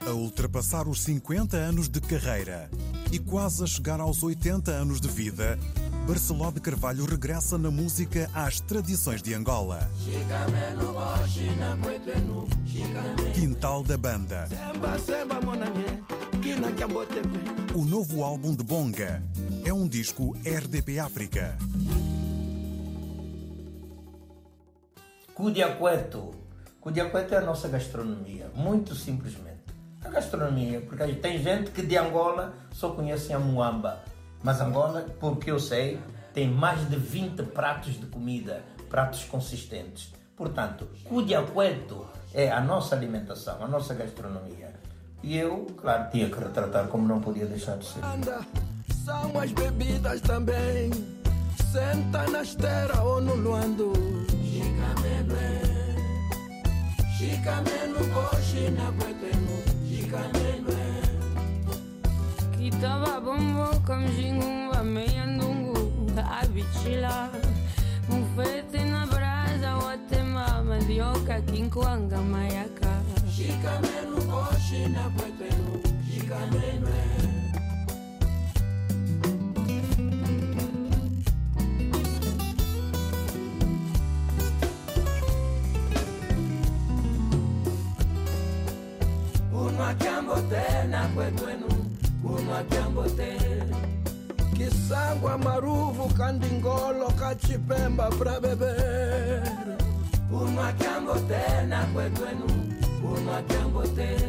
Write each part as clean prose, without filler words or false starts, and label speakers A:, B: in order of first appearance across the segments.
A: A ultrapassar os 50 anos de carreira e quase a chegar aos 80 anos de vida, Barceló de Carvalho regressa na música às tradições de Angola. Quintal da Banda. O novo álbum de Bonga é um disco RDP África.
B: Cudiacueto. Cudiacueto é a nossa gastronomia, muito simplesmente. A gastronomia, porque tem gente que de Angola só conhece a muamba. Mas Angola, porque eu sei, tem mais de 20 pratos de comida, pratos consistentes. Portanto, Cudiacueto é a nossa alimentação, a nossa gastronomia. E eu, claro, tinha que retratar como não podia deixar de ser.
C: São as bebidas também. Senta na esteira ou no luando. Chicameno, coxi na cueteno. Chicameno.
D: Kitaba bombo kamjingu ameyandungu abichila. Mufete na brasa watema mandioka kinkwanga mayaka.
C: Chicameno, coxi na cueteno. Chicameno.
B: Na kwetwenu kunwa kyambote
C: Kisangwa maruvu kandingolo kachipemba pra beber
B: kunwa kyambote na kwetwenu kunwa kyambote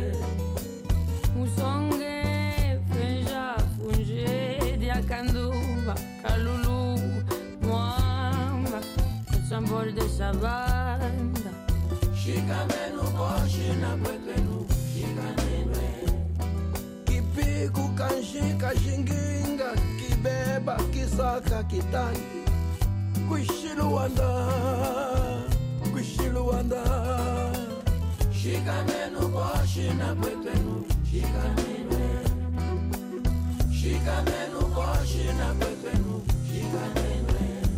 D: Musonge feja funge dia canduba calulu muamba o sabor dessa banda
C: Chicameno coxi na kwetwenu Kipiku kanshika shinginga Kibeba kisaka kitangi Kwishiluanda Kwishiluanda
B: Shikamenu koshi na kwetwenu Shikamenu Shikamenu koshi na kwetwenu Shikamenu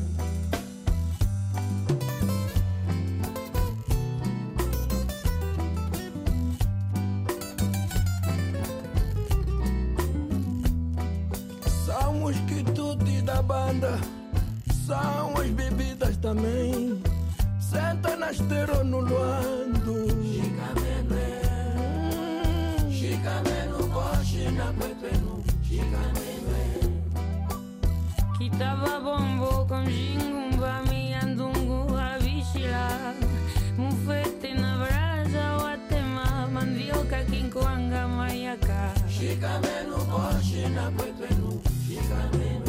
C: Da banda são as bebidas também. Senta na esteira no luando.
B: Chicameno, coxi na cueteno. Chicameno.
D: Kitaba bombo com jingumba miandungu abichila. Mufete na brasa watema mandioka kinkwanga mayaka.
B: Chicameno, coxi na cueteno. Chicameno.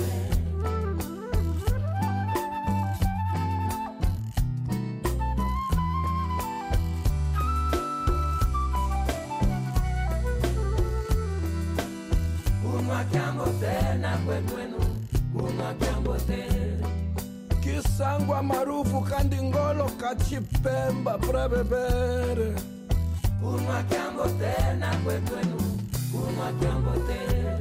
C: Kisangwa marufu kandingolo kachipemba pra beber
B: Kunwa kyambote na kwetwenu Kunwa kyambote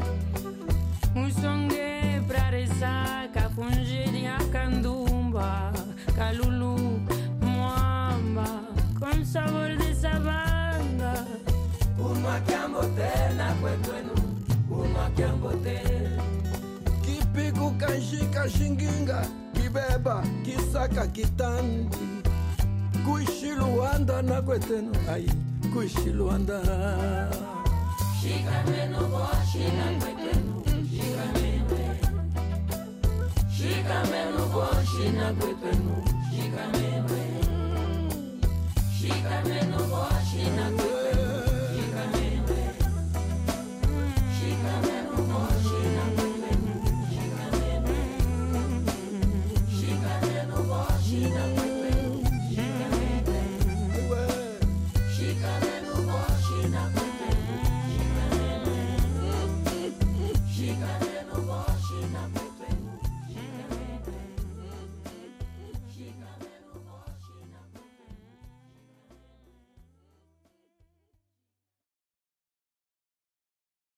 D: Musonge pra resaka funge dia candumba calulu muamba com sabor dessa banda
B: Kunwa kyambote na kwetwenu Kunwa kyambote
C: Kipiku kanshika shinginga Kibeba kisaka kitandi Kuishiluanda na kweteno Ai kuishiluanda
B: Shikameno koshi na kwetenu Shikameno Shikameno koshi na kwetenu Shikameno